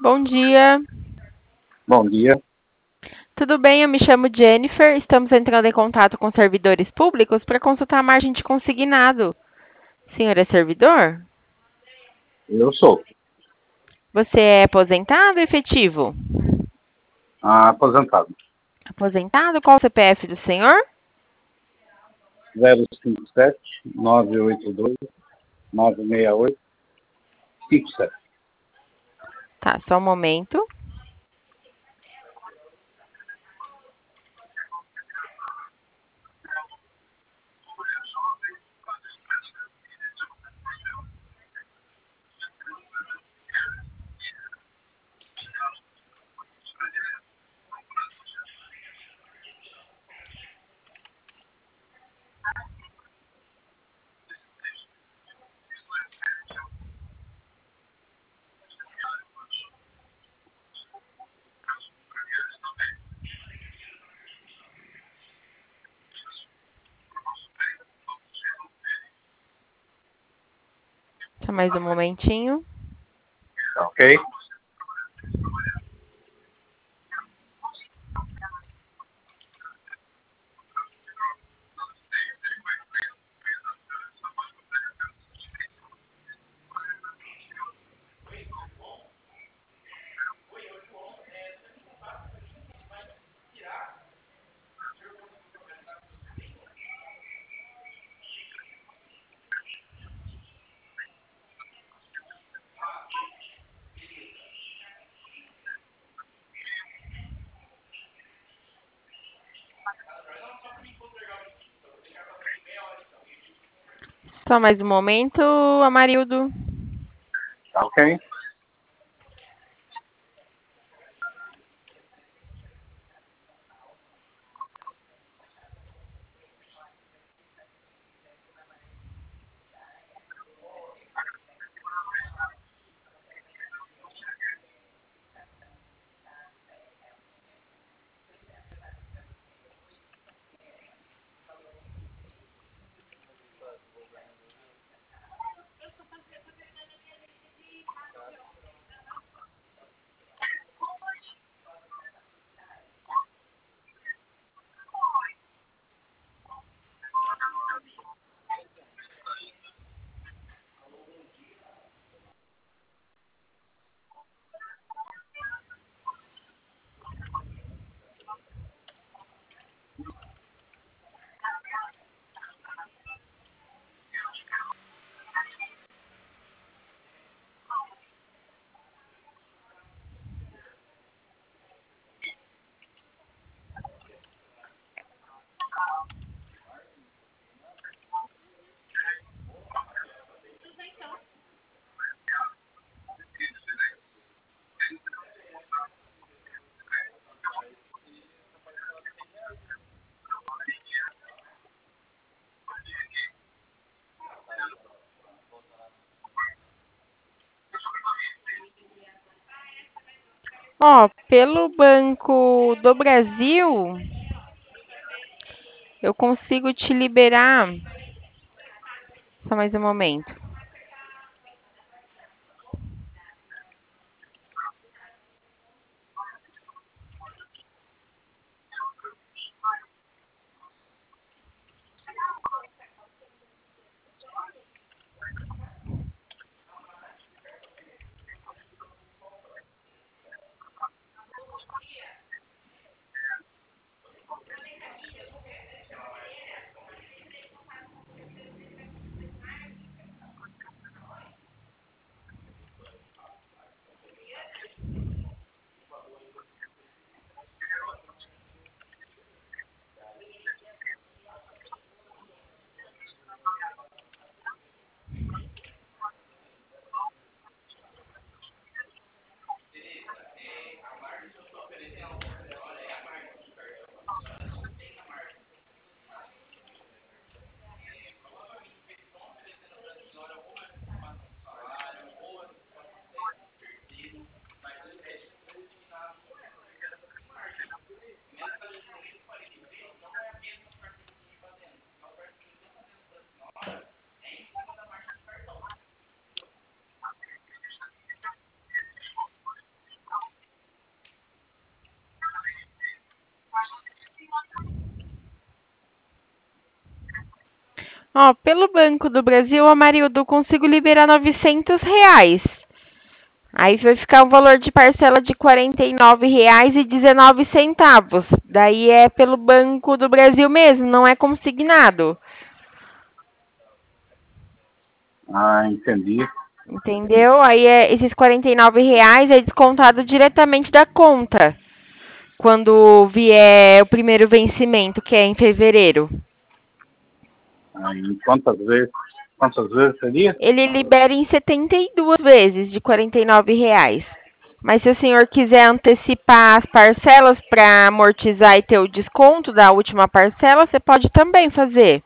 Bom dia, Bom dia. tudo bem? Eu me chamo Jennifer. Estamos entrando em contato com servidores públicos para consultar a margem de consignado. Senhor é servidor? Eu sou Você é aposentado ou efetivo? aposentado. Aposentado? Qual o CPF do senhor? 057-982-968-57. Tá, só um momento. Só mais um momentinho. Ok? Só mais um momento, Amarildo. Ok? Ó, pelo Banco do Brasil, eu consigo te liberar. Só mais um momento. Ó, pelo Banco do Brasil, Amarildo, eu consigo liberar R$ 900. Aí vai ficar um valor de parcela de R$ 49,19. Daí é pelo Banco do Brasil mesmo, não é consignado. Ah, entendi. Entendeu? Aí esses R$ 49 é descontado diretamente da conta. Quando vier o primeiro vencimento, que é em fevereiro. Aí, quantas vezes seria? Ele libera em 72 vezes de R$ 49. Mas se o senhor quiser antecipar as parcelas para amortizar e ter o desconto da última parcela, você pode também fazer.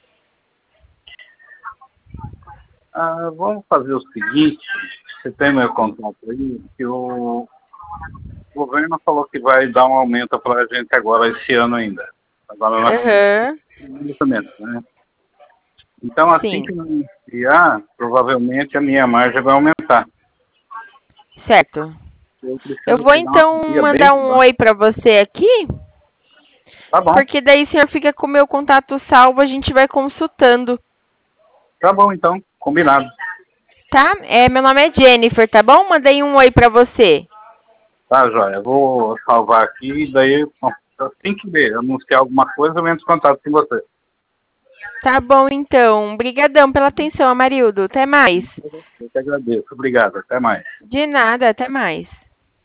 Ah, vamos fazer o seguinte, você tem meu contato aí, que o governo falou que vai dar um aumento para a gente agora, esse ano ainda. Agora nós Aham, lançamento, né? Então, assim sim, que eu iniciar, provavelmente a minha margem vai aumentar. certo. Eu Eu preciso vou pegar uma então quantia bem mandar um baixa. oi para você aqui, Tá bom, porque daí o senhor fica com o meu contato salvo, a gente vai consultando, tá bom então, combinado. tá? Meu nome é Jennifer, tá bom? Mandei um oi para você. Tá, joia. Eu vou salvar aqui e daí, bom, assim que ver, anunciar alguma coisa, eu entro em contato com você. Tá bom, então. Obrigadão pela atenção, Amarildo. Até mais. Eu que agradeço. Obrigado. Até mais. De nada, até mais.